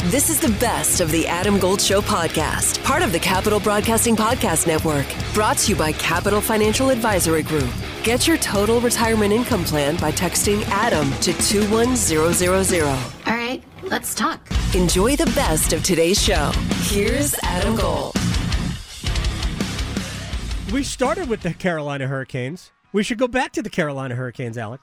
This is the best of the Adam Gold Show podcast, part of the Capital Broadcasting Podcast Network. Brought to you by Capital Financial Advisory Group. Get your total retirement income plan by texting ADAM to 21000. All right, let's talk. Enjoy the best of today's show. Here's Adam Gold. We started with the Carolina Hurricanes. We should go back to the Carolina Hurricanes, Alec.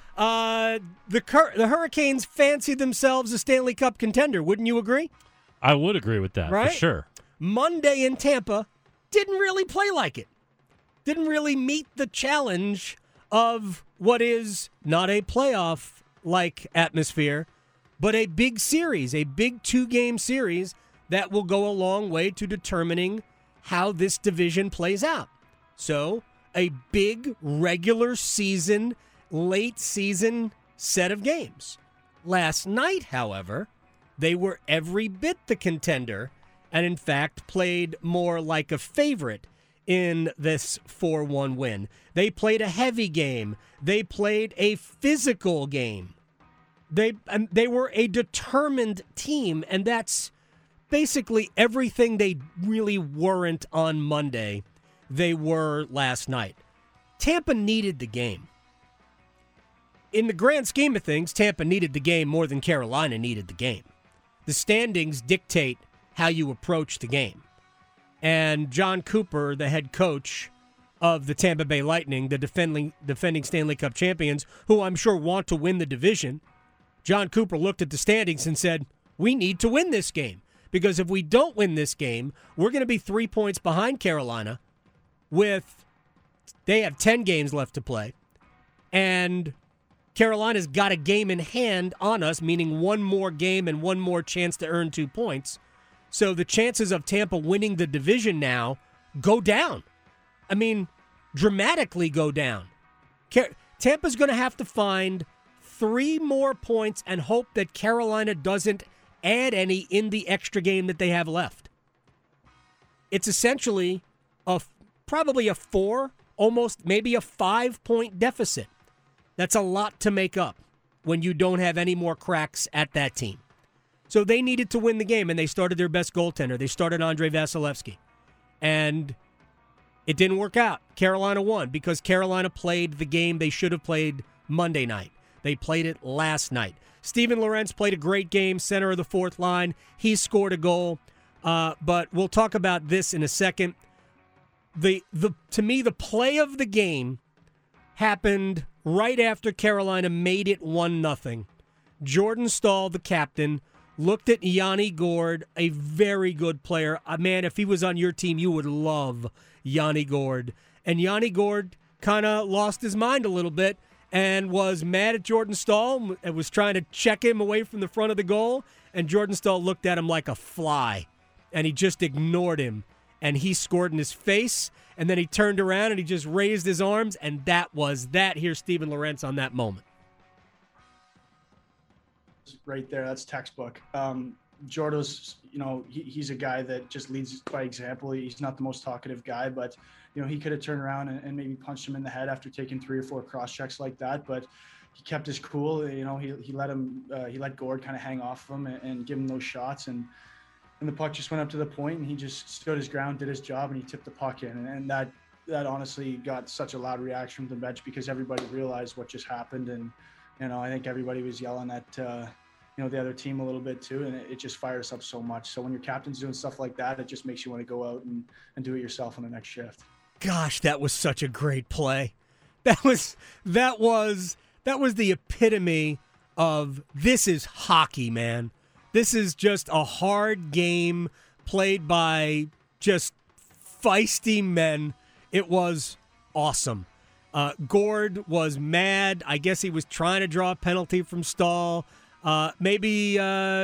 The Hurricanes fancied themselves a Stanley Cup contender. Wouldn't you agree? I would agree with that, right? For sure. Monday in Tampa didn't really play like it. Didn't really meet the challenge of what is not a playoff-like atmosphere, but a big series, a big 2-game series that will go a long way to determining how this division plays out. So, a big regular season, late season set of games. Last night, however, they were every bit the contender and, in fact, played more like a favorite in this 4-1 win. They played a heavy game. They played a physical game. They were a determined team, and that's basically everything they really weren't on Monday. They were last night. Tampa needed the game. In the grand scheme of things, Tampa needed the game more than Carolina needed the game. The standings dictate how you approach the game. And John Cooper, the head coach of the Tampa Bay Lightning, the defending Stanley Cup champions, who I'm sure want to win the division, John Cooper looked at the standings and said, we need to win this game. Because if we don't win this game, we're going to be 3 points behind Carolina they have 10 games left to play. And Carolina's got a game in hand on us, meaning one more game and one more chance to earn 2 points. So the chances of Tampa winning the division now go down. I mean, dramatically go down. Tampa's going to have to find 3 more points and hope that Carolina doesn't add any in the extra game that they have left. It's essentially probably a 4, almost maybe a 5-point deficit. That's a lot to make up when you don't have any more cracks at that team. So they needed to win the game, and they started their best goaltender. They started Andrei Vasilevsky. And it didn't work out. Carolina won because Carolina played the game they should have played Monday night. They played it last night. Steven Lorentz played a great game, center of the fourth line. He scored a goal. But we'll talk about this in a second. To me, the play of the game happened right after Carolina made it 1-0. Jordan Staal, the captain, looked at Yanni Gourde, a very good player. Man, if he was on your team, you would love Yanni Gourde. And Yanni Gourde kind of lost his mind a little bit and was mad at Jordan Staal and was trying to check him away from the front of the goal. And Jordan Staal looked at him like a fly, and he just ignored him. And he scored in his face, and then he turned around and he just raised his arms, and that was that. Here's Steven Lorentz on that moment. Right there, that's textbook. Jordo's, he's a guy that just leads by example. He's not the most talkative guy, but, he could have turned around and maybe punched him in the head after taking 3 or 4 cross checks like that, but he kept his cool. He let Gourde kind of hang off of him and give him those shots, and the puck just went up to the point, and he just stood his ground, did his job, and he tipped the puck in. And that honestly got such a loud reaction from the bench because everybody realized what just happened. And, I think everybody was yelling at, the other team a little bit too. And it just fires up so much. So when your captain's doing stuff like that, it just makes you want to go out and do it yourself on the next shift. Gosh, that was such a great play. That was the epitome of this is hockey, man. This is just a hard game played by just feisty men. It was awesome. Gourde was mad. I guess he was trying to draw a penalty from Staal. Maybe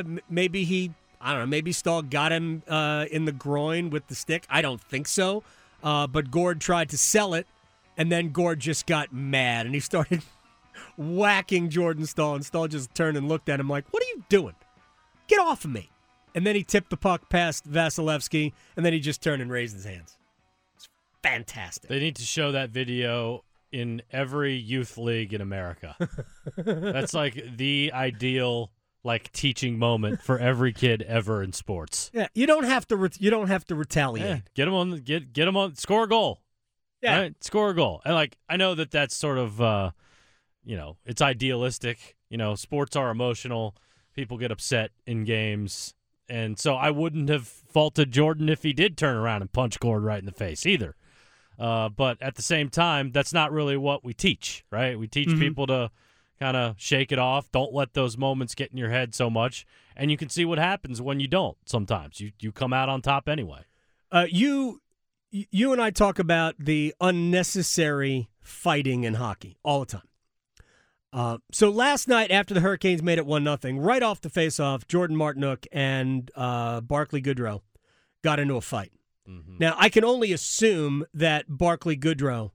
Staal got him in the groin with the stick. I don't think so. But Gourde tried to sell it, and then Gourde just got mad, and he started whacking Jordan Staal, and Staal just turned and looked at him like, what are you doing? Get off of me. And then he tipped the puck past Vasilevsky, and then he just turned and raised his hands. It's fantastic. They need to show that video in every youth league in America. That's like the ideal like teaching moment for every kid ever in sports. Yeah, you don't have to retaliate. Yeah, get them on, score a goal. Yeah, right? Score a goal. And like I know that's sort of it's idealistic. Sports are emotional. People get upset in games. And so I wouldn't have faulted Jordan if he did turn around and punch Gord right in the face either. But at the same time, that's not really what we teach, right? We teach people to kind of shake it off. Don't let those moments get in your head so much. And you can see what happens when you don't sometimes. You come out on top anyway. You and I talk about the unnecessary fighting in hockey all the time. So last night, after the Hurricanes made it 1-0, right off the faceoff, Jordan Martinook and Barclay Goodrow got into a fight. Mm-hmm. Now, I can only assume that Barclay Goodrow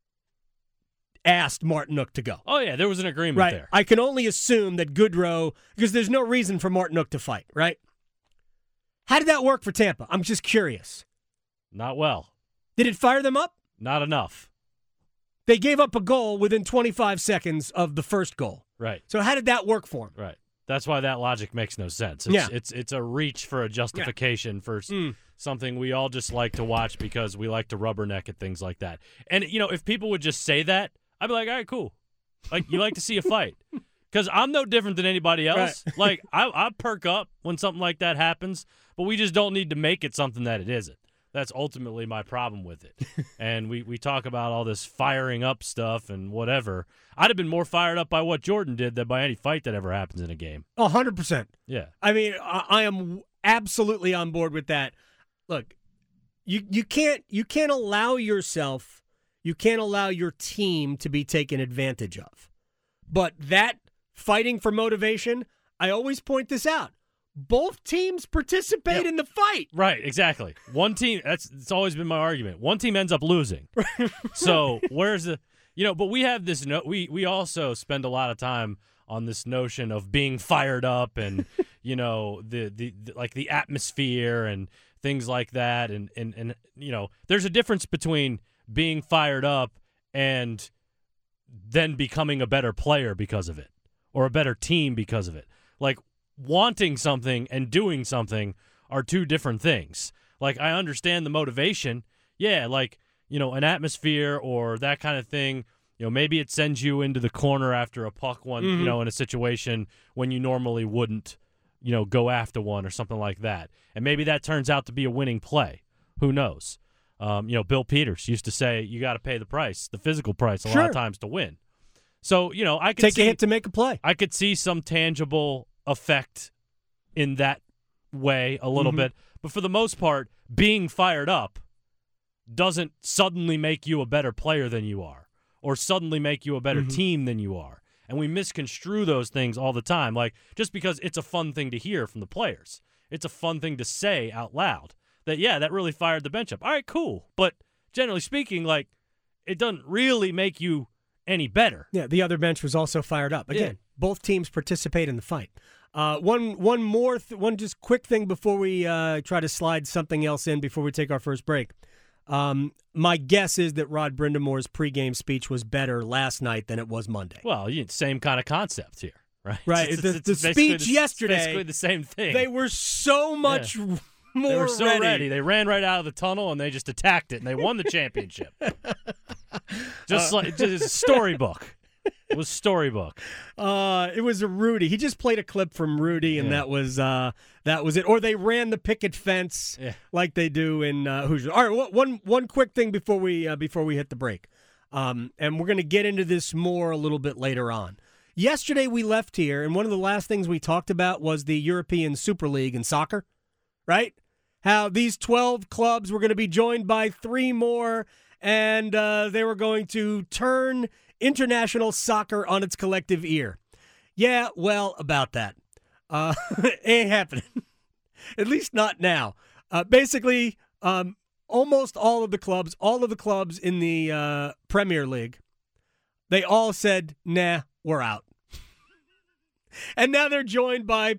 asked Martinook to go. Oh, yeah, there was an agreement there. I can only assume that Goodrow, because there's no reason for Martinook to fight, right? How did that work for Tampa? I'm just curious. Not well. Did it fire them up? Not enough. They gave up a goal within 25 seconds of the first goal. Right. So how did that work for them? Right. That's why that logic makes no sense. It's a reach for a justification for something we all just like to watch because we like to rubberneck at things like that. And, if people would just say that, I'd be like, all right, cool. Like, you like to see a fight. Because I'm no different than anybody else. Right. Like, I perk up when something like that happens, but we just don't need to make it something that it isn't. That's ultimately my problem with it. And we talk about all this firing up stuff and whatever. I'd have been more fired up by what Jordan did than by any fight that ever happens in a game. 100%. Yeah. I mean, I am absolutely on board with that. Look, you can't allow yourself, you can't allow your team to be taken advantage of. But that fighting for motivation, I always point this out. Both teams participate in the fight. Right, exactly. One team, it's always been my argument. One team ends up losing. So where's the, but we have this, we also spend a lot of time on this notion of being fired up and, the like the atmosphere and things like that. And there's a difference between being fired up and then becoming a better player because of it or a better team because of it. Like, wanting something and doing something are two different things. Like, I understand the motivation. Yeah, like, an atmosphere or that kind of thing, maybe it sends you into the corner after a puck in a situation when you normally wouldn't, go after one or something like that. And maybe that turns out to be a winning play. Who knows? Bill Peters used to say you got to pay the price, the physical price a lot of times to win. So, I could take a hit to make a play. I could see some tangible effect in that way a little bit. But for the most part, being fired up doesn't suddenly make you a better player than you are or suddenly make you a better team than you are. And we misconstrue those things all the time. Like, just because it's a fun thing to hear from the players. It's a fun thing to say out loud that, yeah, that really fired the bench up. All right, cool. But generally speaking, like, it doesn't really make you any better. Yeah, the other bench was also fired up. Again, both teams participate in the fight. One more just quick thing before we try to slide something else in before we take our first break. My guess is that Rod Brindamore's pregame speech was better last night than it was Monday. Well, same kind of concept here, right? Right. The speech yesterday, basically the same thing. They were so much more They were so ready. They ran right out of the tunnel and they just attacked it and they won the championship. Just a storybook. It was storybook. It was a Rudy. He just played a clip from Rudy, and that was it. Or they ran the picket fence like they do in Hoosiers. All right, one quick thing before we hit the break, and we're going to get into this more a little bit later on. Yesterday we left here, and one of the last things we talked about was the European Super League in soccer, right? How these 12 clubs were going to be joined by 3 more, and they were going to turn international soccer on its collective ear. Yeah, well, about that. Ain't happening. At least not now. Basically, almost all of the clubs in the Premier League, they all said, nah, we're out. And now they're joined by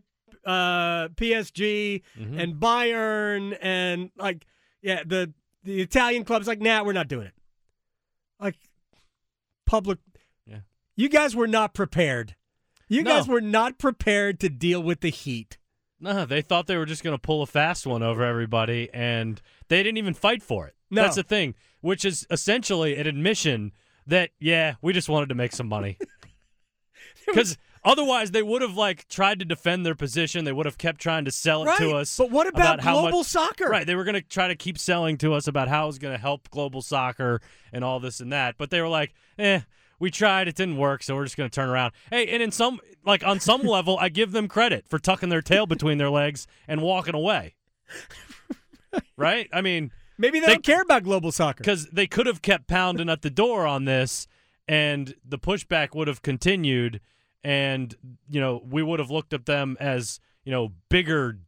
PSG and Bayern and, the Italian clubs like, nah, we're not doing it. Like, public. Yeah. You guys were not prepared You guys were not prepared to deal with the heat. No, they thought they were just going to pull a fast one over everybody, and they didn't even fight for it. No. That's the thing, which is essentially an admission that, yeah, we just wanted to make some money. Because otherwise they would have, tried to defend their position. They would have kept trying to sell it to us. But what about how global much, soccer? Right, they were going to try to keep selling to us about how it was going to help global soccer and all this and that. But they were like, we tried, it didn't work, so we're just going to turn around. Hey, and on some level, I give them credit for tucking their tail between their legs and walking away. Right? I mean, maybe they don't care about global soccer. Because they could have kept pounding at the door on this, and the pushback would have continued, and, we would have looked at them as, bigger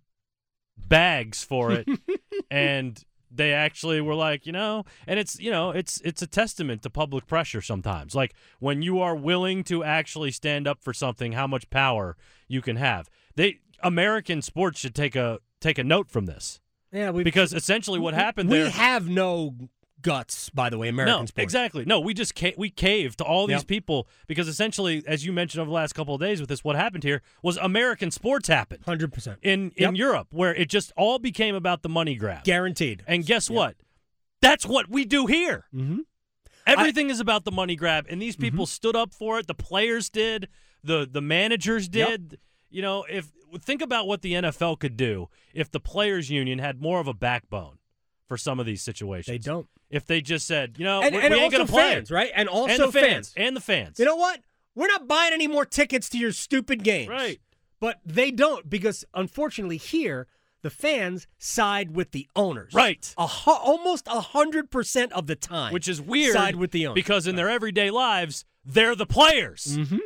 bags for it. And they actually were like, and it's, it's a testament to public pressure sometimes. Like, when you are willing to actually stand up for something, how much power you can have. American sports should take a note from this. Yeah, because essentially what happened there. We have no guts, by the way, American sports. No, exactly. No, we just we caved to all these people because essentially, as you mentioned over the last couple of days with this, what happened here was American sports happened. 100%. In Europe, where it just all became about the money grab. Guaranteed. And guess what? That's what we do here. Mm-hmm. Everything is about the money grab, and these people stood up for it. The players did. The managers did. If think about what the NFL could do if the players' union had more of a backbone for some of these situations. They don't. If they just said, we and ain't going to play. Fans, right? And also fans. And the fans. You know what? We're not buying any more tickets to your stupid games. Right. But they don't, because unfortunately here, the fans side with the owners. Right. Almost 100% of the time. Which is weird. Side with the owners. Because in their everyday lives, they're the players. Mm-hmm.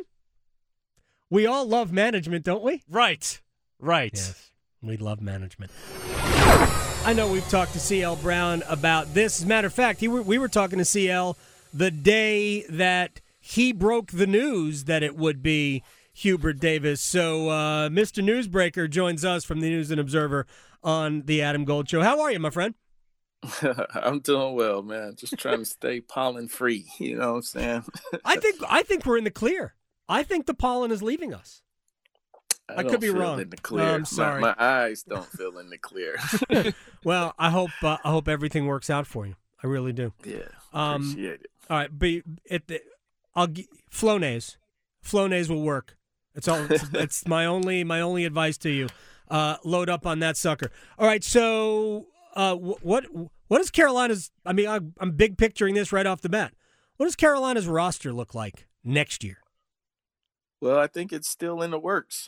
We all love management, don't we? Right. Yes, we love management. I know we've talked to CL Brown about this. As a matter of fact, we were talking to CL the day that he broke the news that it would be Hubert Davis. So Mr. Newsbreaker joins us from the News and Observer on the Adam Gold Show. How are you, my friend? I'm doing well, man. Just trying to stay pollen free. You know what I'm saying? I think we're in the clear. I think the pollen is leaving us. I could be wrong. In the clear. I'm sorry. My eyes don't feel in the clear. Well, I hope everything works out for you. I really do. Yeah, appreciate it. All right, Flonase. Flonase will work. It's my only advice to you. Load up on that sucker. All right, so what is Carolina's? I mean, I'm big picturing this right off the bat. What does Carolina's roster look like next year? Well, I think it's still in the works.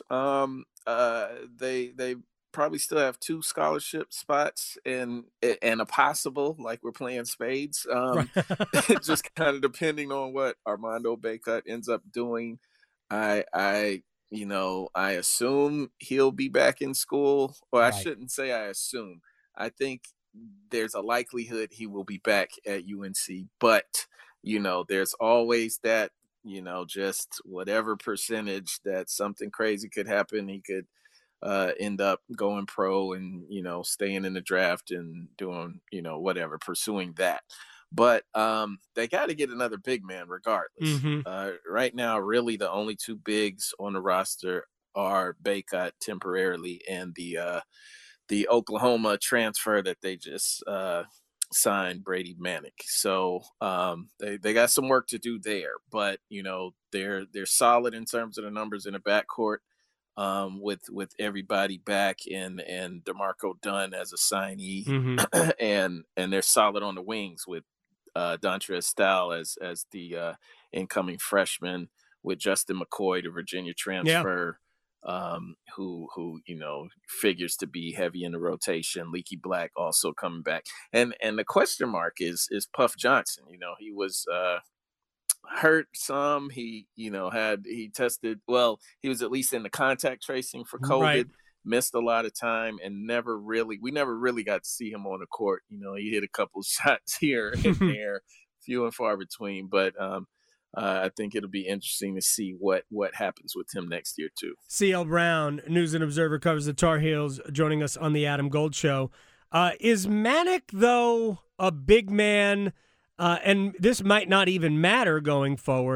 They probably still have 2 scholarship spots and a possible, like we're playing spades. Just kind of depending on what Armando Bacot ends up doing. I assume he'll be back in school. Well, right. I shouldn't say I assume. I think there's a likelihood he will be back at UNC, but there's always that. Just whatever percentage that something crazy could happen, he could end up going pro and, staying in the draft and doing, whatever, pursuing that. But they got to get another big man regardless. Mm-hmm. Right now, really the only 2 bigs on the roster are Bacot temporarily and the Oklahoma transfer that they just signed, Brady Manick. So they got some work to do there, but they're solid in terms of the numbers in the backcourt with everybody back and DeMarco Dunn as a signee. Mm-hmm. and they're solid on the wings with Dontre Stahl as the incoming freshman, with Justin McCoy, the Virginia transfer. Who figures to be heavy in the rotation. Leaky Black also coming back, and the question mark is Puff Johnson. He was hurt some. He tested well. He was at least in the contact tracing for COVID. Right. Missed a lot of time and we never really got to see him on the court. He hit a couple shots here and there, few and far between, but I think it'll be interesting to see what happens with him next year, too. CL Brown, News and Observer, covers the Tar Heels, joining us on the Adam Gold Show. Is Manick, though, a big man, and this might not even matter going forward,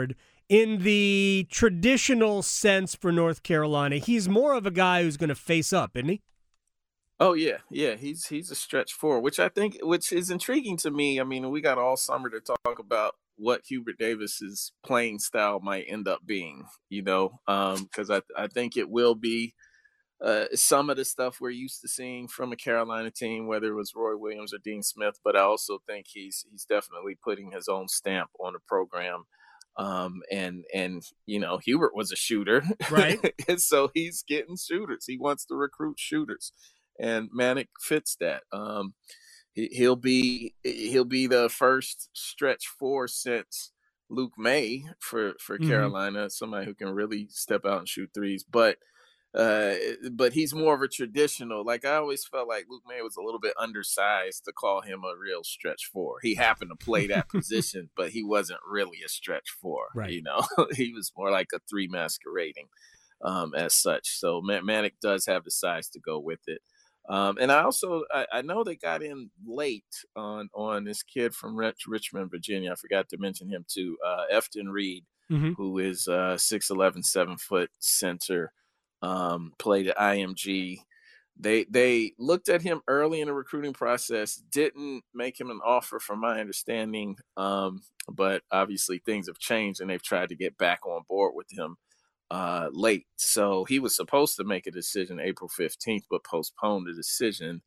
in the traditional sense for North Carolina, he's more of a guy who's going to face up, isn't he? Oh yeah, yeah. He's a stretch four, which is intriguing to me. I mean, we got all summer to talk about what Hubert Davis's playing style might end up being. Because I think it will be some of the stuff we're used to seeing from a Carolina team, whether it was Roy Williams or Dean Smith. But I also think he's definitely putting his own stamp on the program. And Hubert was a shooter, right? And so he's getting shooters. He wants to recruit shooters. And Manek fits that. He'll be the first stretch four since Luke May for Carolina, somebody who can really step out and shoot threes. But he's more of a traditional. Like, I always felt like Luke May was a little bit undersized to call him a real stretch four. He happened to play that position, but he wasn't really a stretch four. Right. He was more like a three masquerading as such. So Manek does have the size to go with it. And I know they got in late on this kid from Richmond, Virginia. I forgot to mention him too. Efton Reed, who is 6'11", 7-foot center, played at IMG. They looked at him early in the recruiting process, didn't make him an offer from my understanding. But obviously things have changed and they've tried to get back on board with him late. So he was supposed to make a decision April 15th, but postponed the decision,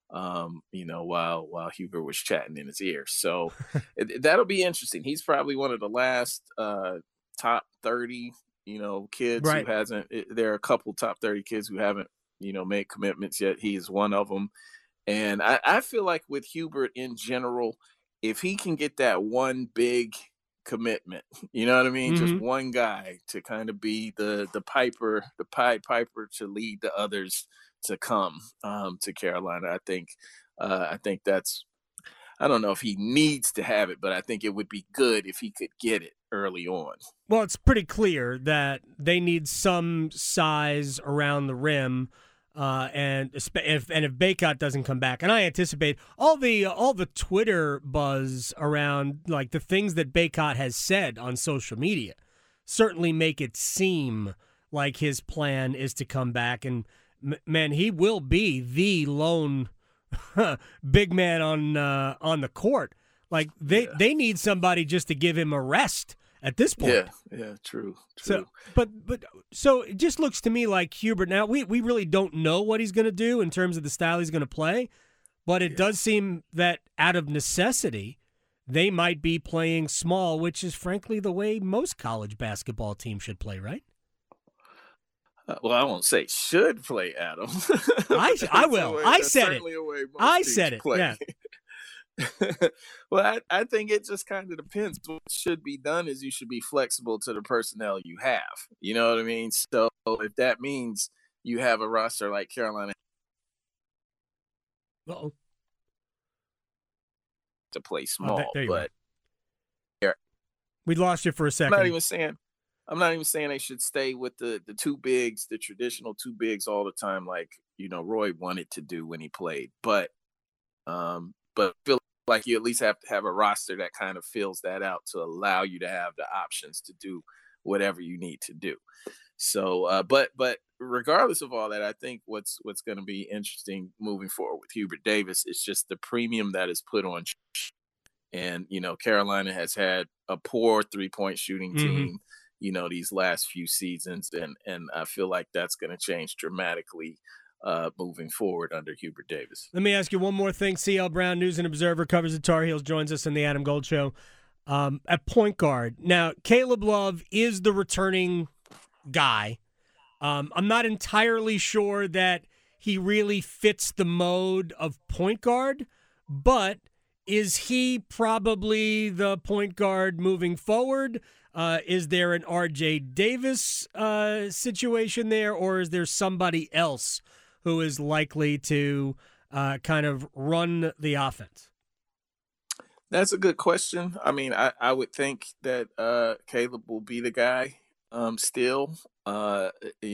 while Hubert was chatting in his ear. So that'll be interesting. He's probably one of the last top 30, kids right. who hasn't. There are a couple top 30 kids who haven't, made commitments yet. He is one of them. And I feel like with Hubert in general, if he can get that one big commitment, you know what I mean? Just one guy to kind of be the Piper to lead the others to come to Carolina. I think that's, I don't know if he needs to have it, but I think it would be good if he could get it early on. Well, it's pretty clear that they need some size around the rim. And if Bacot doesn't come back, and I anticipate all the Twitter buzz around, like, the things that Bacot has said on social media certainly make it seem like his plan is to come back. And man, he will be the lone big man on the court. Like, they need somebody just to give him a rest at this point. Yeah, true. So, so it just looks to me like Hubert. Now, we really don't know what he's going to do in terms of the style he's going to play, but it does seem that out of necessity, they might be playing small, which is frankly the way most college basketball teams should play, right? Well, I won't say should play, Adam. I will. I said it. I said it. Play. Yeah. Well, I think it just kind of depends. What should be done is you should be flexible to the personnel you have. You know what I mean? So if that means you have a roster like Carolina to play small, but we lost you for a second. I'm not even saying they should stay with the two bigs, the traditional two bigs all the time, like Roy wanted to do when he played. But feel like you at least have to have a roster that kind of fills that out to allow you to have the options to do whatever you need to do. So, but regardless of all that, I think what's going to be interesting moving forward with Hubert Davis is just the premium that is put on. And, Carolina has had a poor 3-point shooting team, these last few seasons. And I feel like that's going to change dramatically moving forward under Hubert Davis. Let me ask you one more thing. C.L. Brown, News and Observer, covers the Tar Heels, joins us on the Adam Gold Show. At point guard, now Caleb Love is the returning guy. I'm not entirely sure that he really fits the mode of point guard, but is he probably the point guard moving forward? Is there an R.J. Davis situation there, or is there somebody else who is likely to kind of run the offense? That's a good question. I mean, I would think that Caleb will be the guy still, and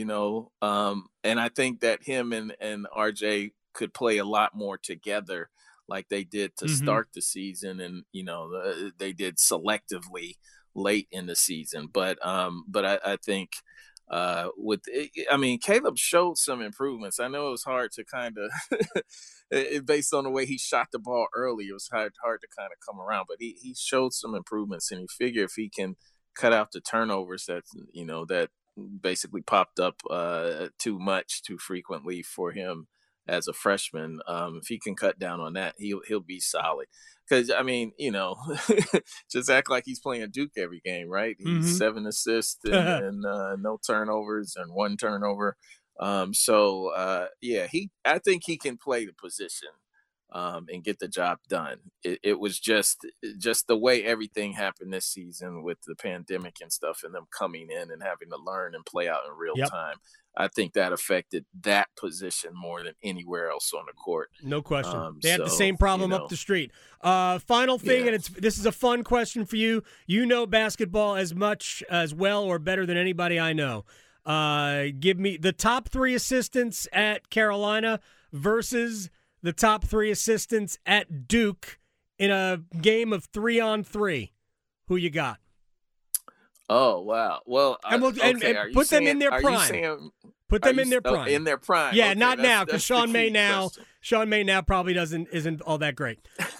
I think that him and RJ could play a lot more together like they did to start the season, and they did selectively late in the season. But I think Caleb showed some improvements. I know it was hard to kind of, based on the way he shot the ball early, it was hard to kind of come around. But he showed some improvements, and you figure if he can cut out the turnovers that basically popped up too frequently for him as a freshman. If he can cut down on that, he'll be solid. Because just act like he's playing Duke every game, right? He's 7 assists and no turnovers and 1 turnover. I think he can play the position and get the job done. It was just the way everything happened this season with the pandemic and stuff, and them coming in and having to learn and play out in real time. I think that affected that position more than anywhere else on the court. No question. They had the same problem up the street. Final thing, and this is a fun question for you. You know basketball as much, as well, or better than anybody I know. Give me the top 3 assistants at Carolina versus the top 3 assistants at Duke in a game of 3-on-3. Who you got? Oh, wow. Well, and put them in their prime. Put them in their prime. In their prime. Yeah, okay, not now, because Sean May now probably isn't all that great.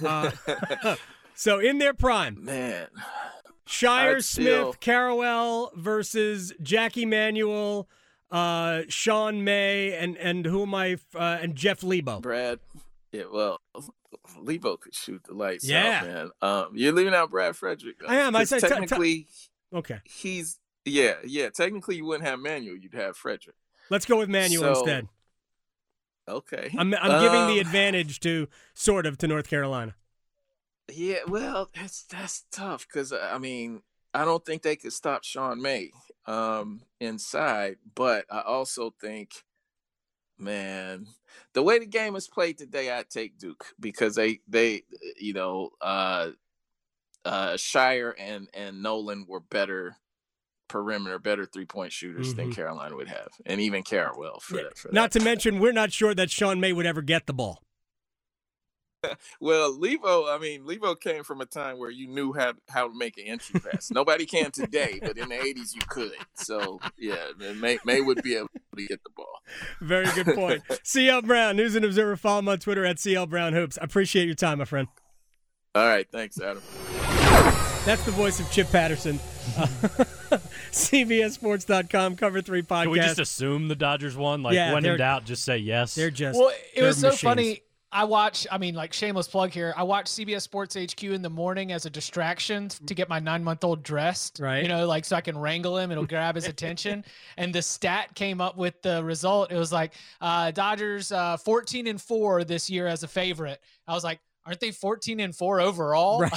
So in their prime. Man. Shire Smith, Carrawell versus Jackie Manuel, Sean May, and who am I? And Jeff Lebo. Brad. Yeah, well, Lebo could shoot the lights out, man. You're leaving out Brad Frederick. I am. I said technically. Okay. He's technically you wouldn't have Manuel, you'd have Frederick. Let's go with Manuel instead. Okay. I'm giving the advantage to North Carolina. Yeah, well, that's tough because I don't think they could stop Sean May inside, but I also think, man, the way the game is played today, I'd take Duke because they Shire and Nolan were better perimeter, better 3-point shooters than Carolina would have, and even Carrawell for that. Not to mention, we're not sure that Sean May would ever get the ball. Well, Lebo came from a time where you knew how to make an entry pass. Nobody can today, but in the 80s you could. So, yeah, May would be able to get the ball. Very good point. CL Brown, News and Observer. Follow him on Twitter at CL Brown Hoops. I appreciate your time, my friend. All right. Thanks, Adam. That's the voice of Chip Patterson. CBSSports.com, Cover 3 podcast. Can we just assume the Dodgers won? When in doubt, just say yes? They're just it was so machines. Funny. I watch, shameless plug here. I watch CBS Sports HQ in the morning as a distraction to get my 9-month-old dressed. Right. So I can wrangle him. It'll grab his attention. And the stat came up with the result. It was like Dodgers 14-4 this year as a favorite. I was like, aren't they 14-4 overall? Right.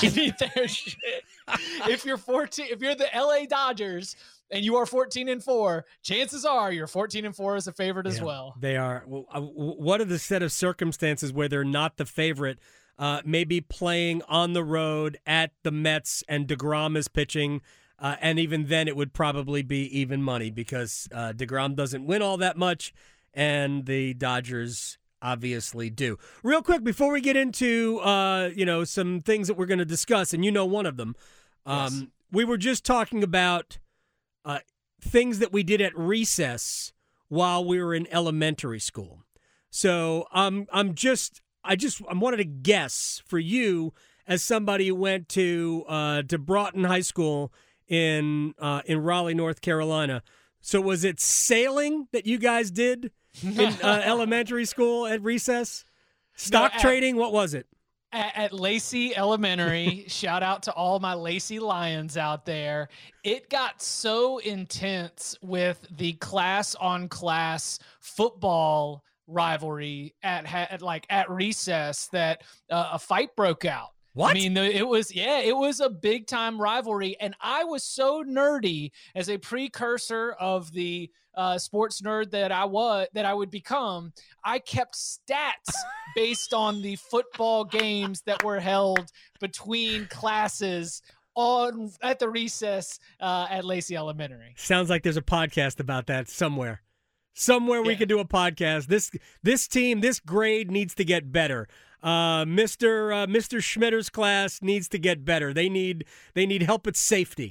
If you're the LA Dodgers and you are 14-4, chances are you're 14-4 as a favorite as well. They are. What are the set of circumstances where they're not the favorite? Maybe playing on the road at the Mets and DeGrom is pitching, and even then it would probably be even money because DeGrom doesn't win all that much, and the Dodgers obviously do. Real quick, before we get into some things that we're going to discuss, and one of them, yes. We were just talking about things that we did at recess while we were in elementary school. So I wanted to guess for you as somebody who went to Broughton High School in Raleigh, North Carolina. So was it sailing that you guys did in elementary school at recess? Stock trading? What was it? At Lacey Elementary, shout out to all my Lacey Lions out there. It got so intense with the class-on-class football rivalry at recess that a fight broke out. What? It was a big time rivalry, and I was so nerdy as a precursor of the sports nerd that I would become. I kept stats based on the football games that were held between classes at the recess at Lacey Elementary. Sounds like there's a podcast about that somewhere. We could do a podcast. This team, this grade needs to get better. Mr. Schmitter's class needs to get better. They need help at safety.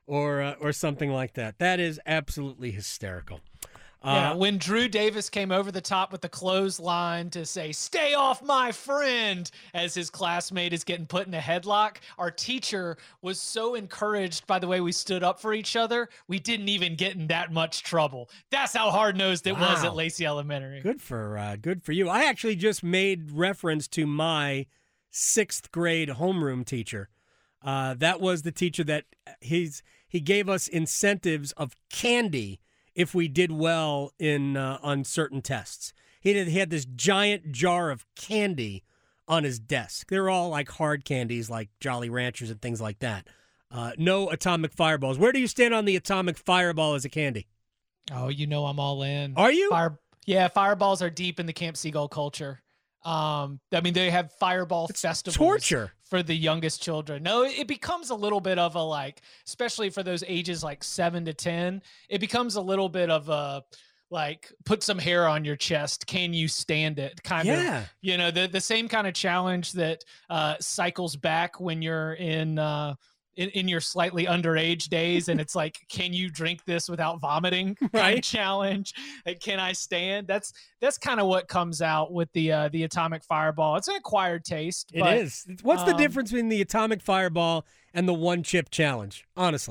or something like that. That is absolutely hysterical. Yeah, when Drew Davis came over the top with the clothesline to say, "Stay off my friend," as his classmate is getting put in a headlock, our teacher was so encouraged by the way we stood up for each other, we didn't even get in that much trouble. That's how hard-nosed it was at Lacey Elementary. Good for you. I actually just made reference to my 6th grade homeroom teacher. That was the teacher that he gave us incentives of candy if we did well in on certain tests. He had this giant jar of candy on his desk. They were all like hard candies, like Jolly Ranchers and things like that. No atomic fireballs. Where do you stand on the atomic fireball as a candy? Oh, you know I'm all in. Are you? Fireballs are deep in the Camp Seagull culture. I mean, they have fireball festivals. Torture for the youngest children. No, it becomes a little bit of a, like, especially for those ages like 7 to 10, it becomes a little bit of a, like, put some hair on your chest. Can you stand it? Kind of, you know, the same kind of challenge that cycles back when you're in your slightly underage days, and it's like, can you drink this without vomiting? Right. Challenge. Like, can I stand? That's kind of what comes out with the atomic fireball. It's an acquired taste. It is. What's the difference between the atomic fireball and the one chip challenge? Honestly.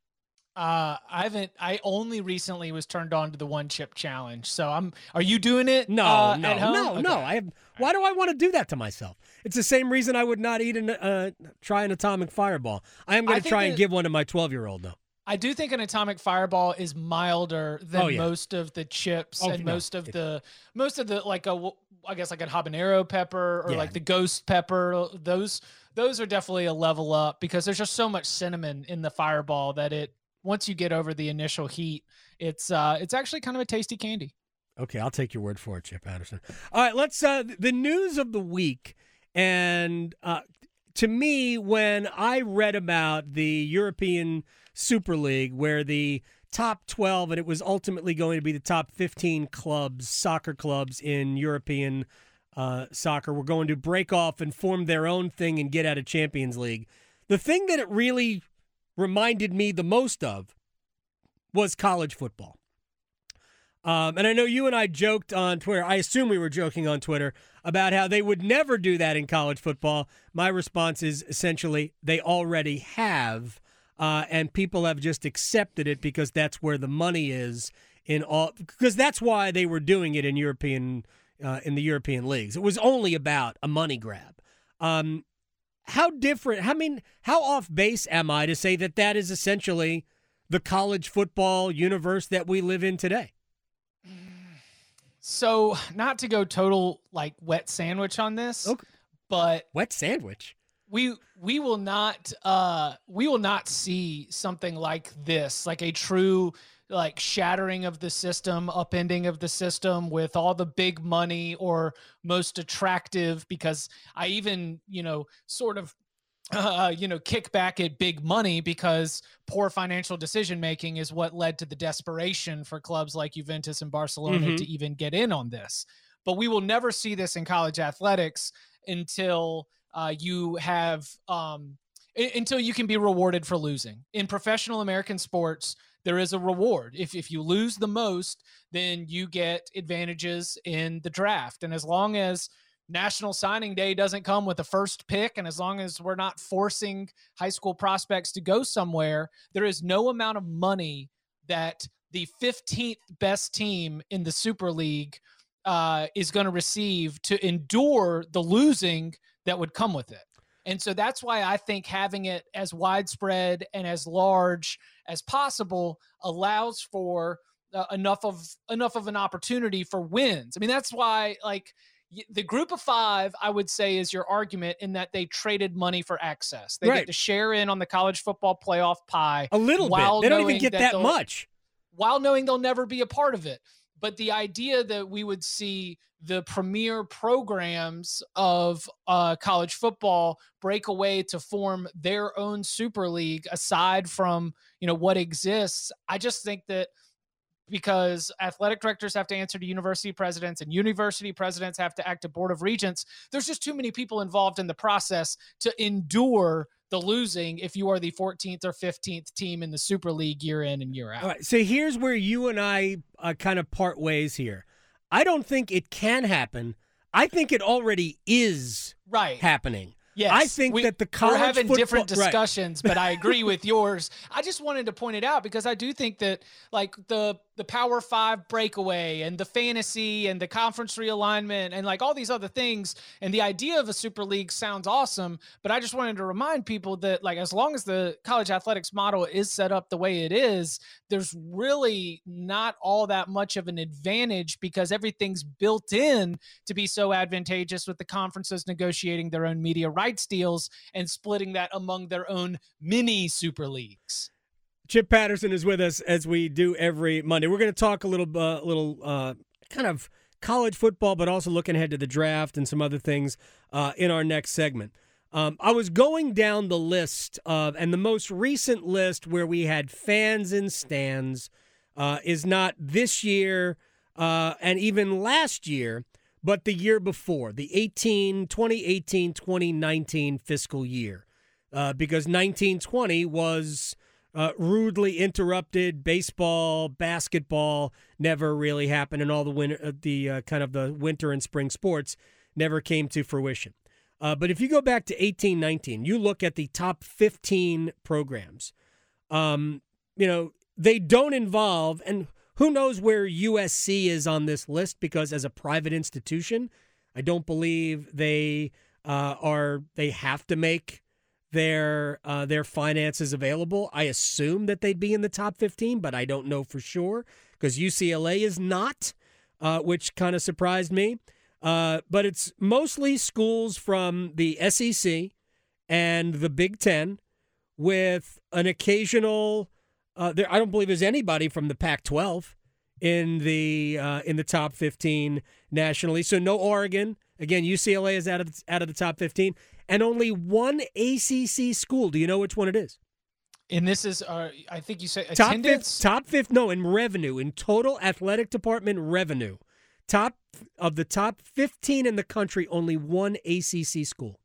I only recently was turned on to the one chip challenge. So are you doing it? No. At home? No. Why do I want to do that to myself? It's the same reason I would not try an atomic fireball. I am going to try and give one to my 12-year-old though. I do think an atomic fireball is milder than most of the chips most of the like I guess like a habanero pepper or like the ghost pepper. Those are definitely a level up because there's just so much cinnamon in the fireball that once you get over the initial heat, it's actually kind of a tasty candy. Okay, I'll take your word for it, Chip Anderson. All right, let's the news of the week. And to me, when I read about the European Super League, where the top 12, and it was ultimately going to be the top 15 clubs, soccer clubs in European soccer, were going to break off and form their own thing and get out of Champions League. The thing that it really reminded me the most of was college football. And I know you and I joked on Twitter, I assume we were joking on Twitter, about how they would never do that in college football. My response is essentially they already have, and people have just accepted it because that's where the money is because that's why they were doing it in the European leagues. It was only about a money grab. How off base am I to say that is essentially the college football universe that we live in today? So, not to go total like wet sandwich on this, but wet sandwich. We will not see something like this, like a true like shattering of the system, upending of the system with all the big money or most attractive, because I even, sort of kick back at big money because poor financial decision-making is what led to the desperation for clubs like Juventus and Barcelona to even get in on this. But we will never see this in college athletics until you can be rewarded for losing. In professional American sports, there is a reward. If you lose the most, then you get advantages in the draft. And as long as National Signing Day doesn't come with the first pick, and as long as we're not forcing high school prospects to go somewhere, there is no amount of money that the 15th best team in the Super League is going to receive to endure the losing that would come with it. And so that's why I think having it as widespread and as large as possible allows for enough of an opportunity for wins. I mean, that's why, like, the group of five, I would say, is your argument in that they traded money for access. They get to share in on the college football playoff pie. A little bit. They don't even get that much. While knowing they'll never be a part of it. But the idea that we would see the premier programs of college football break away to form their own super league aside from, what exists, I just think that because athletic directors have to answer to university presidents and university presidents have to act to board of regents. There's just too many people involved in the process to endure the losing if you are the 14th or 15th team in the Super League year in and year out. All right, so here's where you and I kind of part ways here. I don't think it can happen. I think it already is happening. Yes, I think that the college we're having football, different discussions, but I agree with yours. I just wanted to point it out because I do think that like the Power 5 breakaway and the fantasy and the conference realignment and like all these other things and the idea of a super league sounds awesome, but I just wanted to remind people that like as long as the college athletics model is set up the way it is, there's really not all that much of an advantage because everything's built in to be so advantageous with the conferences negotiating their own media rights deals and splitting that among their own mini super leagues. Chip Patterson is with us as we do every Monday. We're going to talk a little kind of college football, but also looking ahead to the draft and some other things in our next segment. I was going down the list and the most recent list where we had fans in stands is not this year and even last year, but the year before, the 2018-2019 fiscal year, because 1920 was rudely interrupted. Baseball, basketball never really happened, and all the winter and spring sports never came to fruition. But if you go back to 18-19, you look at the top 15 programs. They don't involve, and who knows where USC is on this list, because as a private institution, I don't believe they have to make their finances available. I assume that they'd be in the top 15, but I don't know for sure because UCLA is not, which kind of surprised me. But it's mostly schools from the SEC and the Big Ten with an occasional I don't believe there's anybody from the Pac-12 in the top 15 nationally. So no Oregon. Again, UCLA is out of the top 15. And only one ACC school. Do you know which one it is? And this is, I think you said attendance? Top fifth, no, in revenue, in total athletic department revenue. Top 15 in the country, only one ACC school.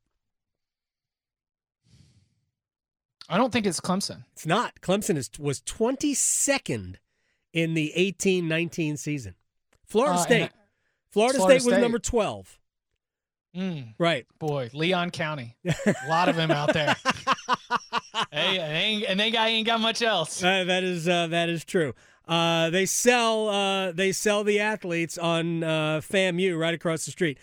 I don't think it's Clemson. It's not. Clemson was 22nd in the 18-19 season. Florida State. Florida State was number 12. Right. Boy, Leon County. A lot of them out there. Hey, and that guy ain't got much else. That is true. They sell the athletes on FAMU right across the street.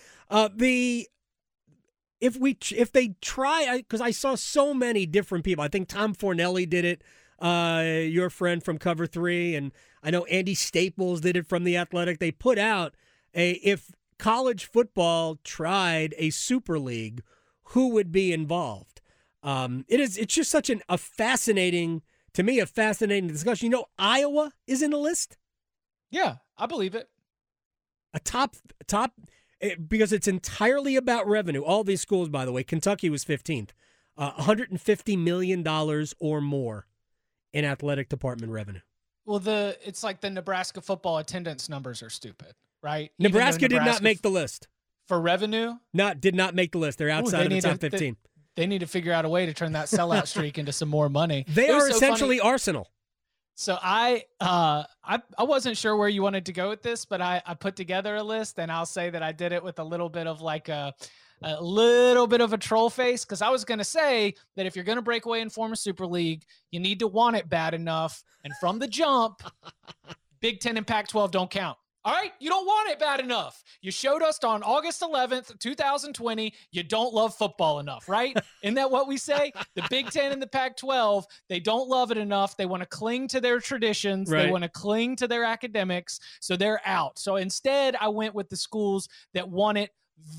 If they try, because I saw so many different people. I think Tom Fornelli did it. Your friend from Cover 3, and I know Andy Staples did it from The Athletic. They put out if college football tried a super league, who would be involved? It's just such a fascinating discussion. You know, Iowa is in the list. Yeah, I believe it. A top, because it's entirely about revenue. All these schools, by the way, Kentucky was 15th, $150 million or more in athletic department revenue. Well, it's like the Nebraska football attendance numbers are stupid. Right? Nebraska did not make the list. For revenue? Did not make the list. They're outside of the top 15. They need to figure out a way to turn that sellout streak into some more money. They are essentially Arsenal. So I wasn't sure where you wanted to go with this, but I put together a list, and I'll say that I did it with a little bit of like a little bit of a troll face, because I was going to say that if you're going to break away and form a super league, you need to want it bad enough. And from the jump, Big Ten and Pac-12 don't count. All right, you don't want it bad enough. You showed us on August 11th, 2020, you don't love football enough, right? Isn't that what we say? The Big Ten and the Pac-12, they don't love it enough. They want to cling to their traditions. Right. They want to cling to their academics, so they're out. So instead, I went with the schools that want it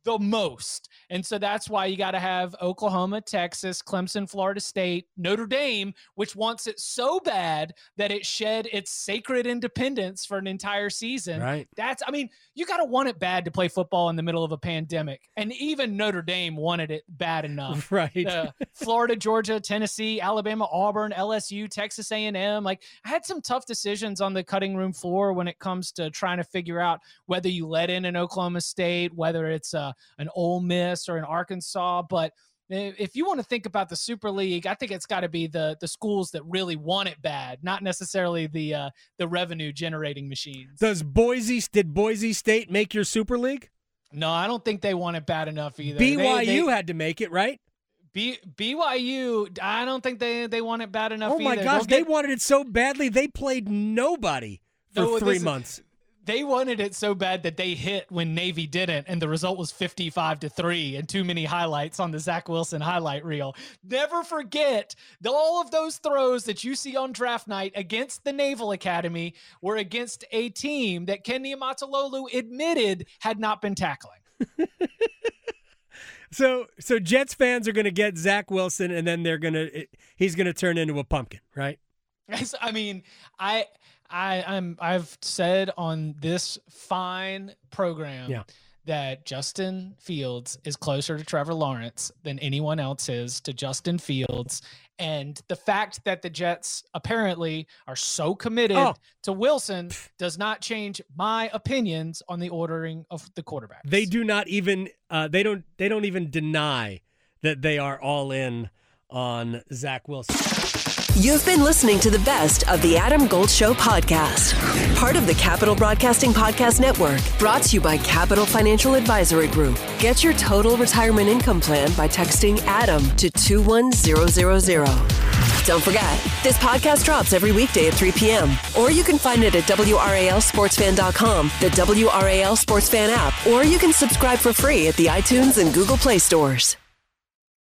the most. And so that's why you got to have Oklahoma, Texas, Clemson, Florida State, Notre Dame, which wants it so bad that it shed its sacred independence for an entire season. Right. You got to want it bad to play football in the middle of a pandemic. And even Notre Dame wanted it bad enough. Right. Florida, Georgia, Tennessee, Alabama, Auburn, LSU, Texas A&M. Like, I had some tough decisions on the cutting room floor when it comes to trying to figure out whether you let in an Oklahoma State, whether it's an Ole Miss or an Arkansas. But if you want to think about the Super League, I think it's got to be the schools that really want it bad, not necessarily the revenue generating machines. Did Boise State make your Super League? No, I don't think they want it bad enough either. BYU had to make it, right? BYU, I don't think they want it bad enough either. Oh my gosh, they wanted it so badly they played nobody for 3 months. They wanted it so bad that they hit when Navy didn't, and the result was 55-3 and too many highlights on the Zach Wilson highlight reel. Never forget all of those throws that you see on draft night against the Naval Academy were against a team that Ken Niumatalolo admitted had not been tackling. So Jets fans are going to get Zach Wilson, and then he's going to turn into a pumpkin, right? I mean, I've said on this fine program that Justin Fields is closer to Trevor Lawrence than anyone else is to Justin Fields. And the fact that the Jets apparently are so committed to Wilson does not change my opinions on the ordering of the quarterbacks. They do not even they don't even deny that they are all in on Zach Wilson. You've been listening to the best of the Adam Gold Show podcast, part of the Capital Broadcasting Podcast Network, brought to you by Capital Financial Advisory Group. Get your total retirement income plan by texting ADAM to 21000. Don't forget, this podcast drops every weekday at 3 p.m., or you can find it at WRALSportsFan.com, the WRAL Sports Fan app, or you can subscribe for free at the iTunes and Google Play stores.